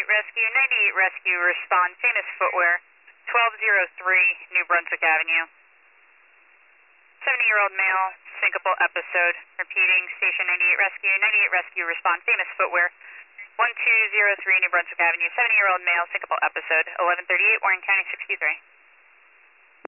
Rescue, 98 Rescue, respond, Famous Footwear, 1203 New Brunswick Avenue. 70-year-old male, syncopal episode. Repeating, Station 98 Rescue, 98 Rescue, respond, Famous Footwear, 1203 New Brunswick Avenue. 70-year-old male, syncopal episode, 1138 Warren County 63.